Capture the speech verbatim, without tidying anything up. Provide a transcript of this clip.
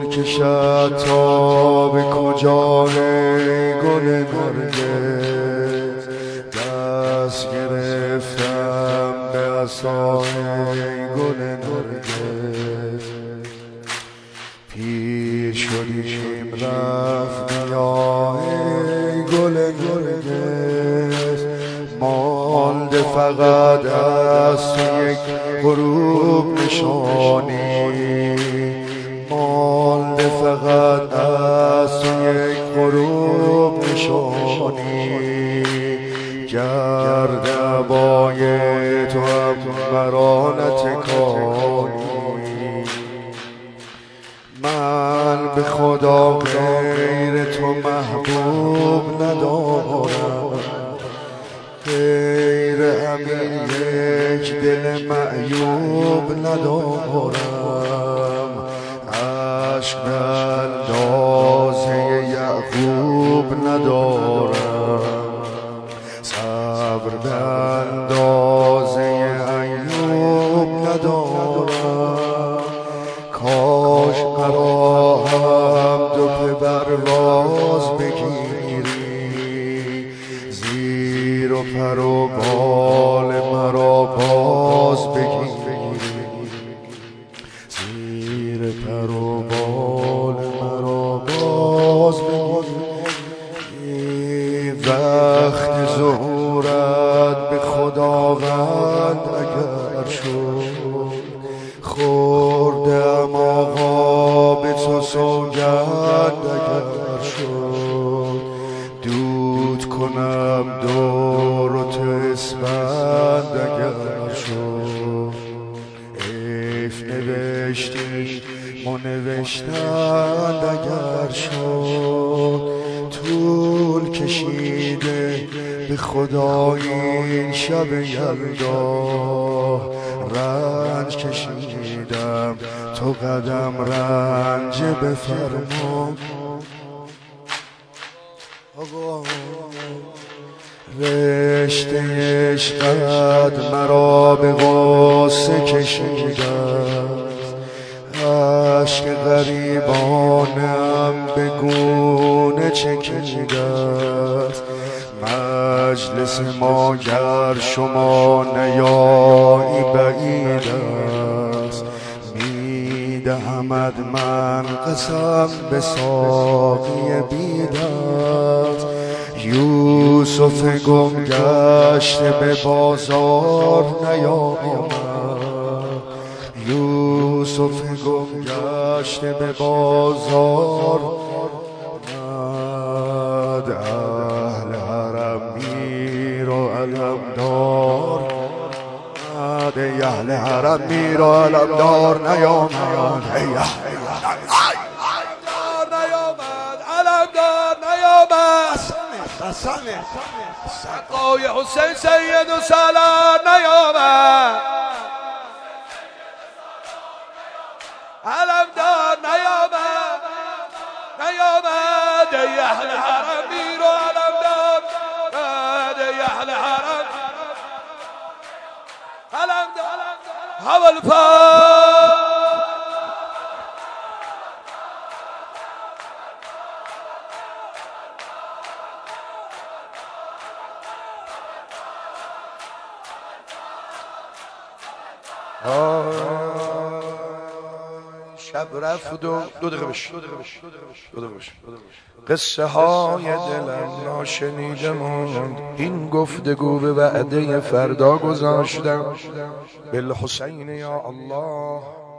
کشد تا به کجا ای گل نرگس، دست گرفتم به عصای گل نرگس. پیر شدیم رفتیم یا ای گل نرگس، مانده فقط از تو یک غروب نشانی، مانده فقط از تو یک غروب نشانی. گرد عبای تو هم مرا نتکانی، من به خدا غیر تو محبوب ندارم، غیر همین یک دل معیوب ندارم. عشق به اندازه یعقوب ندارم، صبر به اندازه ایوب ندارم. کاش مرا هم دو پرواز بگیری، زیر و پر و بال مرا باز بگیری، زیر پر و بال مرا باز بگیری. وقت ظهورت به خداوند اگر شد، خوردم آقا به تو سوگند اگر شد. دود کنم دور و تو اسفند اگر شد. حیف نوشتی و نوشتند اگر شد. طول کشیده به خدا این شب یلدا، رنج کشیدم تو قدم رنج بفرما. رشته عشقت مرا به غصه کشیدم، عشق غریبانم به گونه چکیده است. مجلس ما گر شما نیایی بعید است، میدهمت من قسم به ساقی بیدست. یوسف گم گشته به بازار نیامد، یوسف گم گشته به بازار ناد. اهل حرم میر و علمدار ناد، اهل حرم میر و علمدار نیامد، علمدار نیامد. سقای حسین سید و سالار نیامد، علمدار نیامد، نیامد. ای اهل حرم میر و علمدار، ای اهل حرم علمدار. حول پا شب رفت و دو دقیقه بش قصه های دلم ناشنیده ماند، این گفتگو به وعده فردا گذاشتم. بالحسین یا الله.